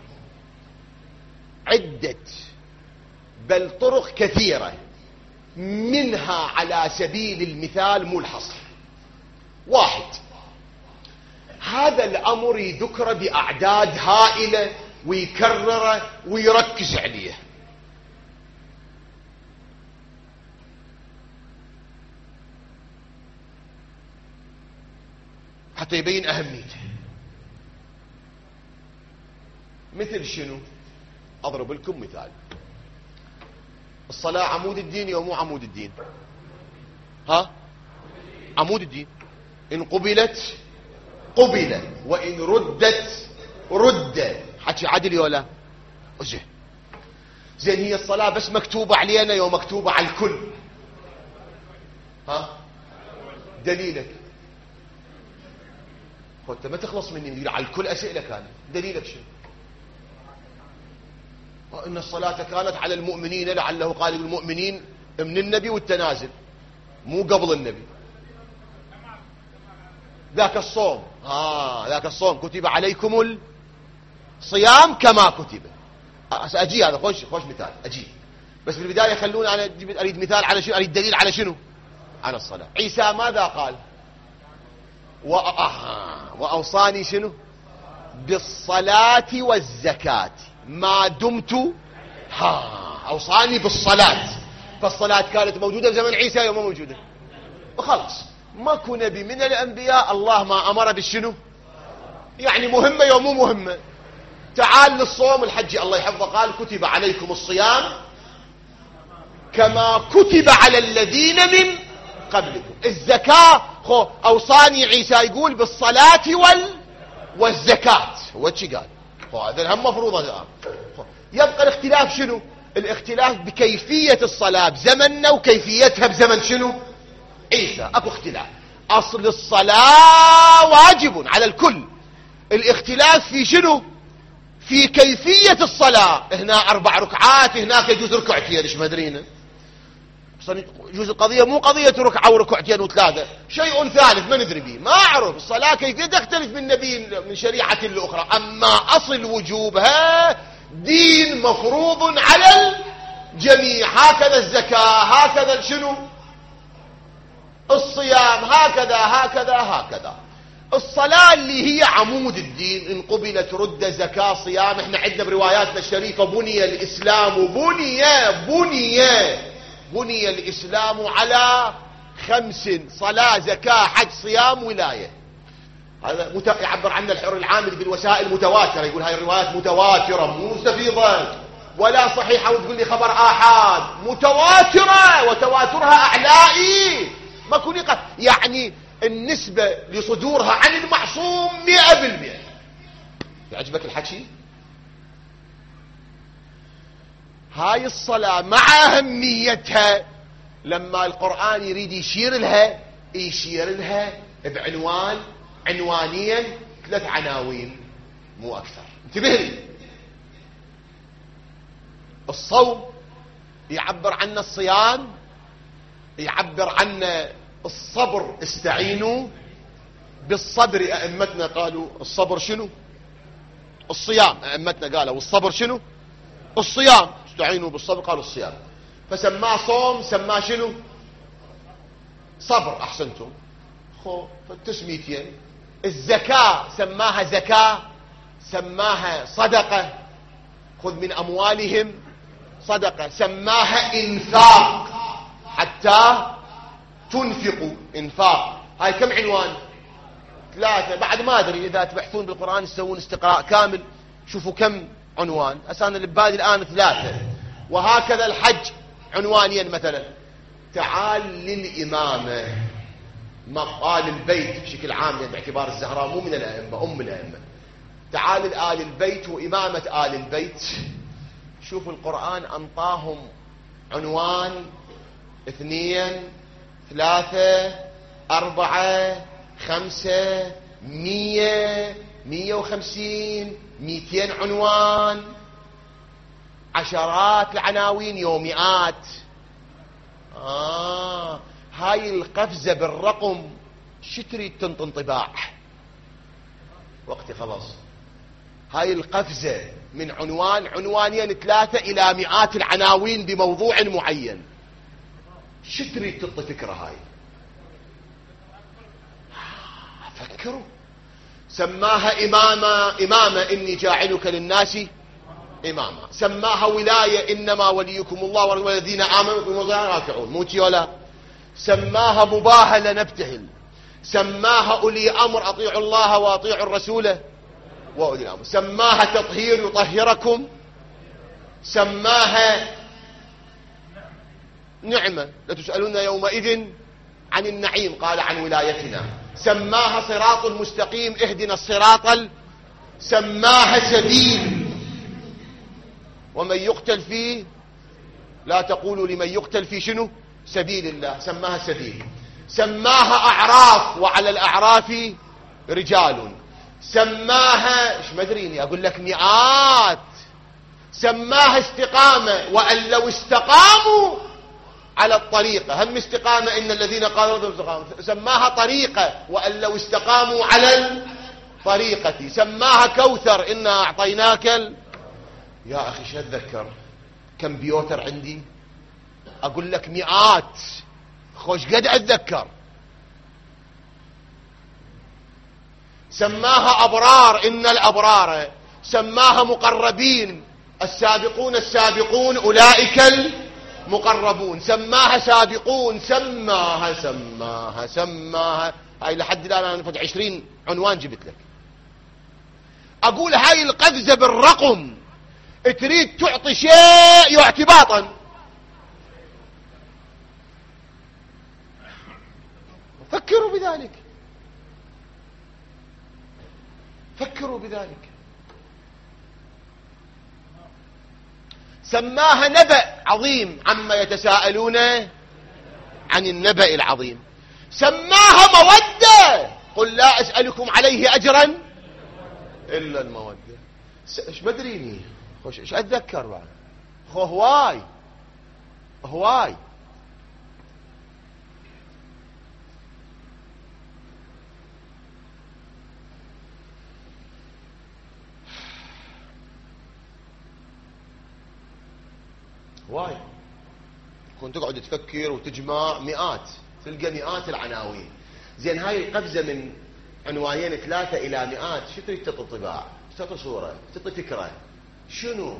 S1: بل طرق كثيرة، منها على سبيل المثال مو الحصر. واحد، هذا الأمر يذكر بأعداد هائلة ويكرره ويركز عليه. حتى يبين أهميته. مثل شنو؟ أضرب لكم مثال. الصلاة عمود الدين أو مو عمود الدين؟ ها؟ عمود الدين. إن قبلت قبلت، وإن ردت رد. حكي عدل ولا؟ زين هي الصلاة بس مكتوبة علينا يوم مكتوبة على الكل؟ ها؟ دليلك؟ انت ما تخلص مني على الكل اسئلك. انا دليلك شنو؟ ان الصلاة كانت على المؤمنين، لعله قال المؤمنين من النبي والتنازل، مو قبل النبي. ذاك الصوم، ذاك الصوم كتب عليكم الصيام كما كتب. اجي هذا خوش مثال اجي، بس في البداية خلونا انا اريد مثال على شنو، اريد دليل على شنو؟ على الصلاة. عيسى ماذا قال؟ وأوصاني شنو؟ بالصلاة والزكاة ما دمت أوصاني بالصلاة. فالصلاة كانت موجودة في زمن عيسى يوم موجودة، وخلاص ماكو نبي من الأنبياء الله ما أمر بالشنو، يعني مهمة يوم مو مهمة. تعال للصوم الحج، الله يحفظه قال كتب عليكم الصيام كما كتب على الذين من قبلكم. الزكاة أوصاني عيسى يقول بالصلاة والزكاة. هو شي قال؟ هذا هم مفروضة الآن. يبقى الاختلاف شنو؟ الاختلاف بكيفية الصلاة بزمننا وكيفيتها بزمن شنو؟ عيسى. اكو اختلاف. اصل الصلاة واجب على الكل. الاختلاف في شنو؟ في كيفية الصلاة. هنا 4 ركعات، هناك يجوز ركعتين. ايش مدرينا؟ يجوز القضية مو قضية ركعة وركعتين وثلاثة، شيء ثالث ما ندري به، ما أعرف. الصلاة كيف تختلف من نبي من شريعة لأخرى. أما أصل وجوبها دين مفروض على الجميع. هكذا الزكاة، هكذا شنو الصيام، هكذا. الصلاة اللي هي عمود الدين، إن قبلت رد زكاة صيام. احنا عندنا برواياتنا الشريفة بني الإسلام بني الإسلام على 5: صلاة زكاة حج صيام ولاية. هذا يعبر عنه الحر العامل بالوسائل المتواترة، يقول هاي الروايات متواترة مو مستفيضة ولا صحيحة وتقول لي خبر آحاد. متواترة وتواترها أعلائي ما كوني يعني النسبة لصدورها عن المعصوم 100%. يعجبك الحكي؟ هاي الصلاة مع أهميتها لما القرآن يريد يشير لها عنوانيا 3 عناوين مو أكثر. انتبه لي. الصوم يعبر عنه الصيام، يعبر عنه الصبر. استعينوا بالصبر. أئمتنا قالوا الصبر شنو؟ الصيام. أئمتنا قالوا والصبر شنو؟ الصيام. استعينوا بالصبر قالوا الصيام، فسماه صوم. سماه شنو؟ صبر. أحسنتم. فالتسميتين. الزكاة سماها زكاة، سماها صدقة. خذ من أموالهم صدقة. سماها إنفاق، حتى تنفقوا. إنفاق هاي كم عنوان؟ 3. بعد ما أدري إذا تبحثون بالقرآن تسوون استقراء كامل شوفوا كم عنوان. أنا اللي ببالي الآن 3. وهكذا الحج عنوانين مثلا. تعال للإمامة، مقال البيت بشكل عام، يعني باعتبار الزهراء مو من الأئمة، أم الأئمة. تعال لآل البيت وإمامة آل البيت. شوفوا القرآن أنطاهم عنوان 2 3 4 5 100 150 200 عنوان، عشرات العناوين، يوميات. هاي القفزة بالرقم شو تريد تنطن طباع؟ وقتي خلاص. هاي القفزة من عنوان عنوانين 3 إلى مئات العناوين بموضوع معين، شو تريد تطي فكرة هاي؟ فكروا. سماها إمامة إني جاعلك للناس إماما. سماها ولاية إنما وليكم الله والذين آمنوا راكعون، موتي ولا. سماها مباهلة نبتهل. سماها أولي أمر أطيعوا الله وأطيعوا الرسول وأولي الأمر. سماها تطهير يطهركم. سماها نعمة لتسألون يومئذ عن النعيم، قال عن ولايتنا. سماها صراط مستقيم، اهدنا الصراط. سماها سبيل، ومن يقتل فيه لا تقولوا لمن يقتل في شنو سبيل الله، سماها سبيل. سماها أعراف، وعلى الأعراف رجال. سماها ايش مدريني اقول لك مئات. سماها استقامة، وأن لو استقاموا على الطريقة، هم استقامة إن الذين قالوا استقاموا. سماها طريقة، وأن لو استقاموا على الطريقة. سماها كوثر، إنا أعطيناك يا أخي شو أتذكر كمبيوتر عندي أقول لك مئات، خوش قد أتذكر. سماها أبرار، إن الأبرار. سماها مقربين، السابقون السابقون أولئك المقربون. سماها سابقون. سماها هاي لحد الآن أنا نفد 20 عنوان جبت لك. أقول هاي القفزة بالرقم تريد تعطي شيء اعتباطا. فكروا بذلك، فكروا بذلك. سماها نبأ عظيم، عما يتساءلون عن النبأ العظيم. سماها مودة، قل لا أسألكم عليه أجرا إلا المودة. ايش بدريني خوش ايش أتذكر بعد هواي. كنت تقعد تفكر وتجمع مئات، تلقى مئات العناوين. زين هاي القفزة من عنوانين 3 إلى مئات، شو تريد تعطي طباع؟ تعطي صورة، تعطي فكرة، شنو؟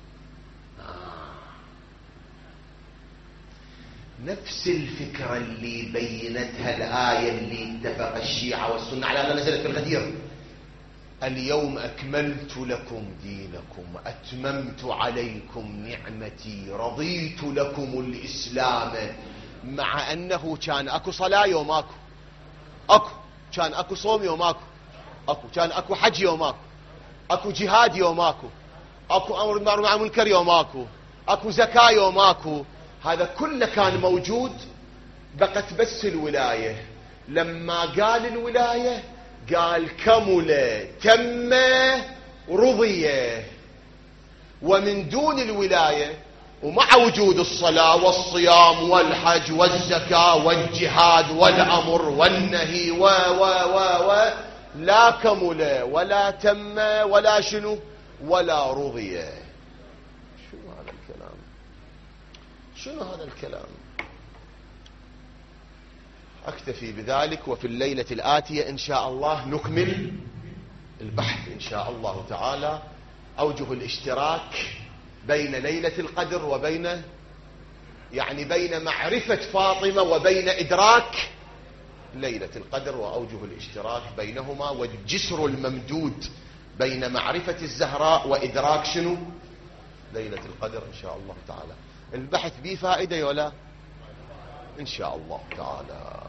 S1: نفس الفكرة اللي بينتها الآية اللي اتفق الشيعة والسنة على أنها نزلت في الغدير: اليوم أكملت لكم دينكم أتممت عليكم نعمتي رضيت لكم الإسلام. مع أنه كان أكو صلاة يوم أكو كان أكو صوم يوم أكو كان أكو حج يوم أكو جهاد يوم أكو أمر بالمعروف والنهي عن المنكر يوم أكو زكاة يوم هذا كله كان موجود. بقت بس الولاية. لما قال الولاية قال كمل تم رضي. ومن دون الولاية ومع وجود الصلاة والصيام والحج والزكاة والجهاد والأمر والنهي و لا كمل ولا تم ولا شنو ولا رضي. شنو هذا الكلام؟ أكتفي بذلك، وفي الليلة الآتية إن شاء الله نكمل البحث إن شاء الله تعالى. أوجه الاشتراك بين ليلة القدر وبين بين معرفة فاطمة وبين إدراك ليلة القدر وأوجه الاشتراك بينهما، والجسر الممدود بين معرفة الزهراء وإدراك شنو؟ ليلة القدر إن شاء الله تعالى. البحث به فائدة ولا؟ إن شاء الله تعالى.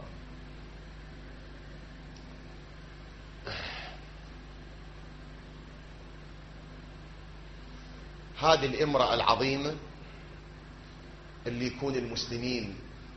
S1: هذه الامرأة العظيمة اللي يكون المسلمين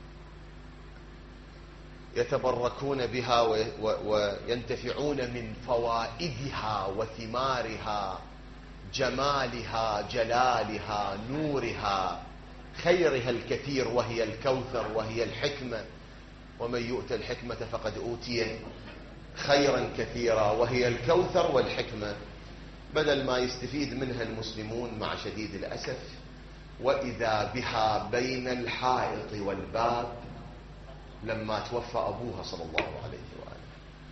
S1: يتبركون بها وينتفعون من فوائدها وثمارها، جمالها، جلالها، نورها، خيرها الكثير، وهي الكوثر، وهي الحكمة. ومن يؤت الحكمة فقد أوتي خيرا كثيرا، وهي الكوثر والحكمة. بدل ما يستفيد منها المسلمون مع شديد الأسف، وإذا بها بين الحائط والباب لما توفى أبوها صلى الله عليه وآله.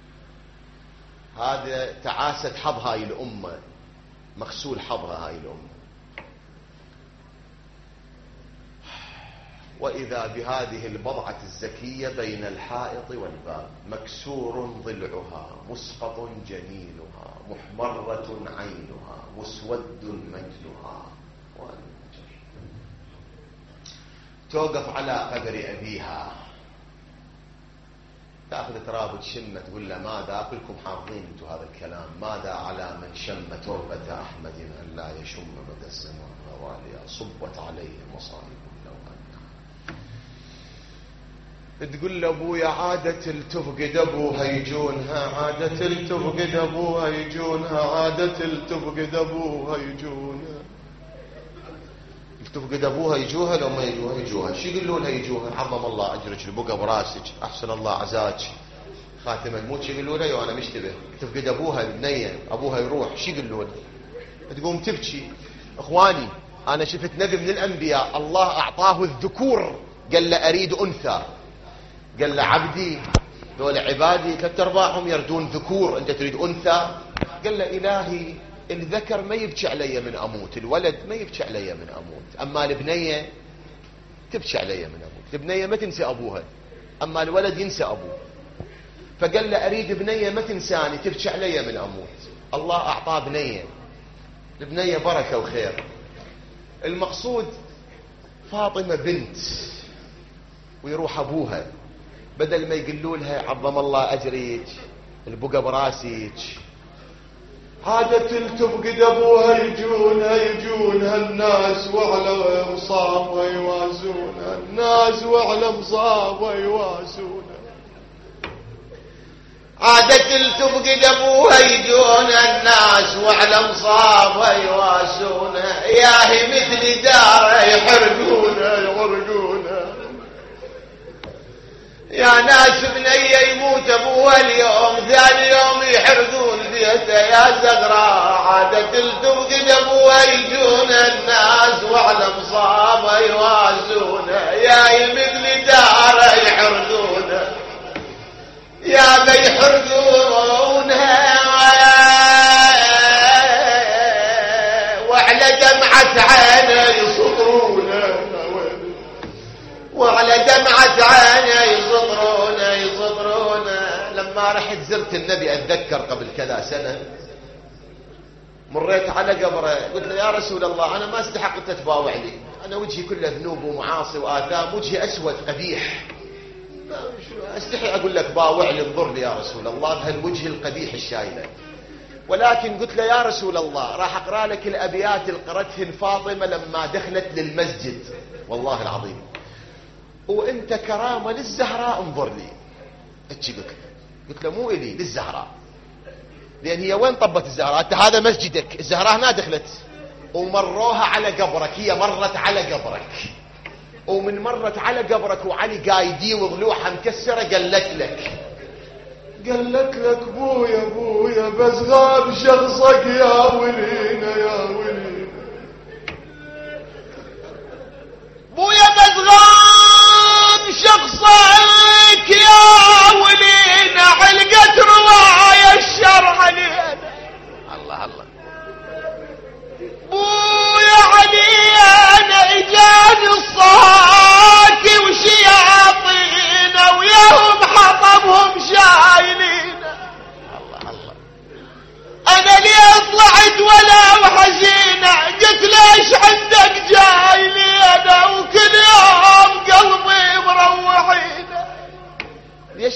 S1: هذا تعاسة حظ هاي الأمة، مغسول حظها هاي الأمة. وإذا بهذه البضعة الزكية بين الحائط والباب، مكسور ضلعها، مسقط جنينها، محمرة عينها، مسود مجدها. توقف على قبر أبيها، تأخذ تراب تشمة، تقول له ماذا أقولكم حافظين انتم هذا الكلام؟ ماذا على من شم تربة أحمد أن لا يشم مدى الزمان مواليا، صبت عليه مصائب لو أنها. تقول له أبويا عادة التفقد أبوها يجونها، عادة التفقد أبوها يجونها، عادة التفقد أبوها يجونها. تفقد أبوها يجوها لو ما يجوها يجوها. شو يقولوا لها يجوها؟ عظم الله أجرك، البقى براسك، أحسن الله عزاك، خاتم الموت. شو يقولوا لها؟ وأنا مشتبه. تفقد أبوها البنية، أبوها يروح، شو يقولوا لها؟ تقوم تبكي. إخواني أنا شفت نبي من الأنبياء الله أعطاه الذكور، قال له أريد أنثى. قال له عبدي دول عبادي 3/4 يردون ذكور، أنت تريد أنثى؟ قال له إلهي الذكر ما يبكي علي من أموت، الولد ما يبكي علي من أموت، أما البنية تبكي علي من أموت. البنية ما تنسى أبوها، أما الولد ينسى أبوه. فقال له أريد بنية ما تنساني، تبكي علي من أموت. الله أعطاه بنية، البنية بركة وخير. المقصود فاطمة بنت ويروح أبوها، بدل ما يقولوا لها عظم الله أجريك، البقى براسيك، عادة تفقد أبوها يجونها الناس وعلى مصابها يواسونها، الناس وعلى مصابها يواسونها. عادة تفقد أبوها يجونها الناس وعلى مصابها يواسونها، ياهي مثل داره يحرقونها. يا ناس بنية يموت أبوها اليوم، ثاني يوم يحرقون بيته يا زغراء. عادة تفقد أبوها يجون الناس وعلى مصابها يواسونه، يا مثل داره يحرقونه، يا بيحرقونها وعلى دمعة عينه يصدرونه، وعلى دمعة عينه يصدرونه. لما رحت زرت النبي أتذكر قبل كذا سنة، مريت على قبره، قلت له يا رسول الله أنا ما استحق أنت تباوع لي، أنا وجهي كله ذنوب ومعاصي وآثام، وجهي أسود قبيح، استحي أقول لك باوع لي، انظر لي يا رسول الله بهالوجه القبيح الشايله. ولكن قلت له يا رسول الله راح أقرأ لك الأبيات اللي قرأتهن فاطمة لما دخلت للمسجد، والله العظيم، وانت كرامة للزهراء انظر لي. قلت له مو إلي، للزهراء، لأن هي وين طبت الزهراء؟ انت هذا مسجدك، الزهراء هنا دخلت ومروها على قبرك، هي مرت على قبرك، ومن مرت على قبرك وعلي قايدي وضلوحها مكسرة قالت لك بويا بس غاب شخصك يا ولينا بويا بس غاب شخصك يا ولينا، علقت رواية الشر علينا. الله بويا علينا اجاني الصاكي وشياطينا، وياهم حطبهم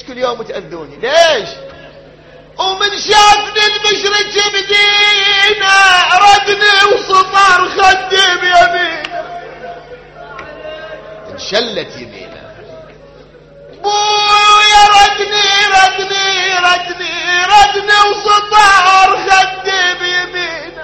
S1: كل يوم تأذوني؟ ليش؟ ومن شافني المشرك بدينا ردني وسطر خدي بيمينه، انشلت يمينه. بويا ردني وسطر خدي بيمينه.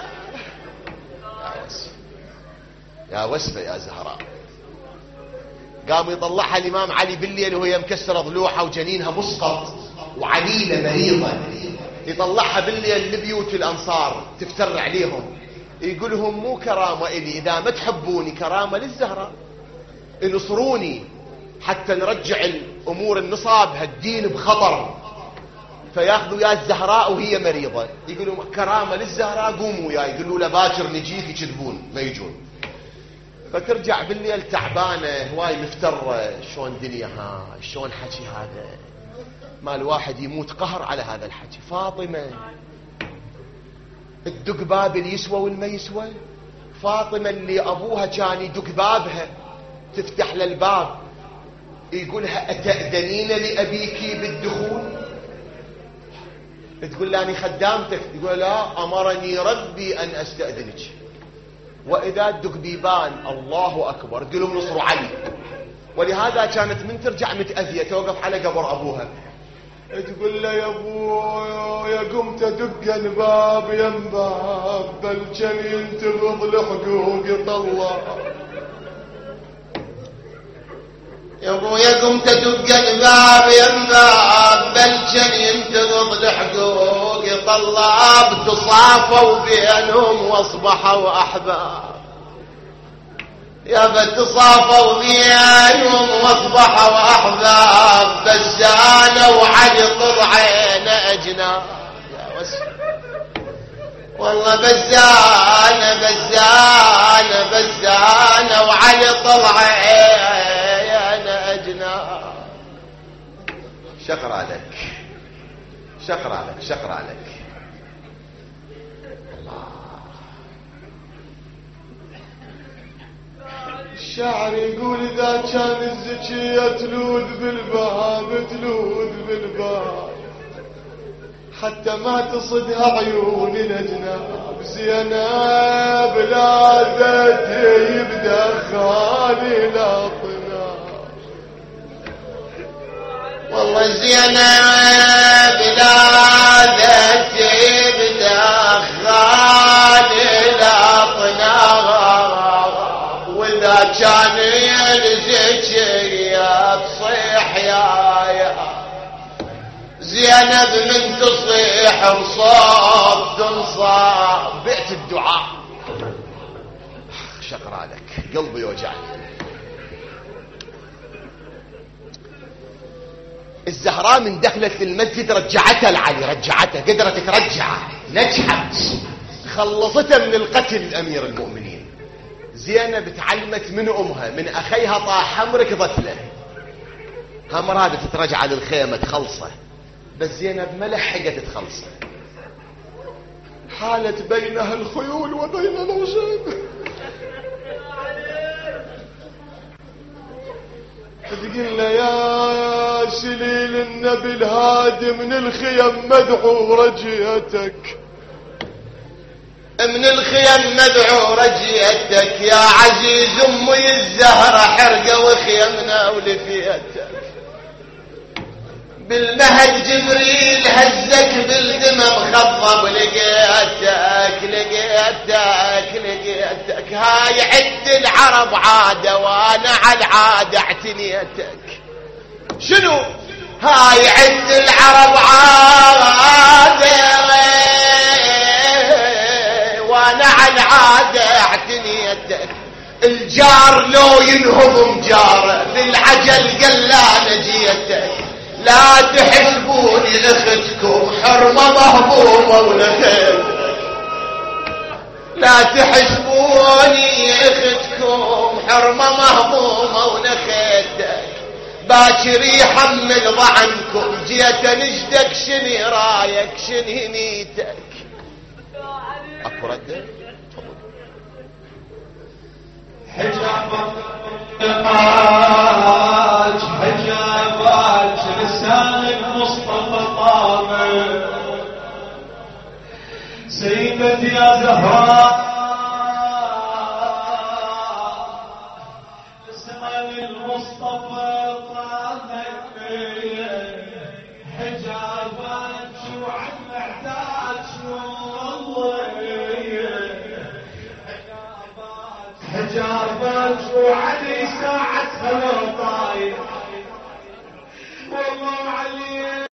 S1: يا وسفة يا زهراء. قام يطلعها الإمام علي بالليل وهي مكسرة ضلوعها وجنينها مسقط وعليلة مريضة، يطلعها بالليل لبيوت الأنصار تفتر عليهم، يقولهم مو كرامة إلي، إذا ما تحبوني كرامة للزهراء، انصروني حتى نرجع الأمور النصاب، هالدين بخطر. فياخذوا يا الزهراء وهي مريضة، يقولوا كرامة للزهراء قوموا يا، يقولوا له باكر نجيك، يكذبون ما يجون. فترجع بالليل تعبانة هواي مفترة، شلون دنيا هاي، شلون حكي هذا، ما الواحد يموت قهر على هذا الحكي. فاطمة الدق باب اللي يسوى والما يسوى، فاطمة اللي أبوها كان يدق بابها تفتح للباب يقولها أتأذنين لأبيك بالدخول؟ تقول له أنا خدامتك، تقول لا أمرني ربي أن أستأذنك. وإذا الدق بيبان الله أكبر قلوا نصر علي. ولهذا كانت من ترجع متأذية توقف على قبر أبوها تقول له يا ابويا قمت ادق الباب ينباب بل كان ينتبض لحقوقي طلع. يا ابويا قمت ادق الباب ينباب بل كان ينتبض لحقوقي طلاب. تصافوا بينهم واصبحوا احباب، يا بتصافوا بينهم واصبحوا احباب. بزانة وعلي طلعين اجناب. يا وسف والله بزانة وعلي طلعين اجناب. شقرا لك الشاعر يقول إذا كان الزكية تلوذ بالباب حتى ما تصدها عيون الأجناب. زينب لاذت يبدأ خالي لا طناب. والله زينب لاذت يبدأ خالي لا طناب. وإذا كان الزكية تصيح يا زينب من تصيح انصاب تنصاب. بعت الدعاء. شقرا لك قلبي يوجعني. الزهراء من دخلت للمسجد رجعتها العلي، رجعتها قدرت ترجعها، نجحت خلصتها من القتل الأمير المؤمنين. زينب تعلمت من أمها من أخيها طاح حمر ركضت له، هم رادت ترجع للخيمة تخلصه، بس زينب ما لحقت تخلصه. حالت بينها الخيول وبين العشاب. تقول له يا سليل النبي الهادي من الخيم مدعو رجيتك، من الخيم مدعو رجيتك يا عزيز امي الزهرة حرقة وخيمنا ولفيتك. بالمهد جبريل هزك بالدمى مخضب لقيتك. هاي عد العرب عادة وانا على العادة اعتنيتك. شنو هاي عد العرب عادة وانا على العادة اعتنيتك. الجار لو ينهض مجاره بالعجل قلانة جيتك. لا تحسبوني لختكم حرمة مهضومة ولختك. لا تحسبوني اختكم حرمة مهضومة ونختك. باكر يحمل ضعنكم جيت نجدك شني رايك شني نيتك. اكو رده حجابك حجابك
S2: لسان مصطفى طامر. سيدتي يا زهراء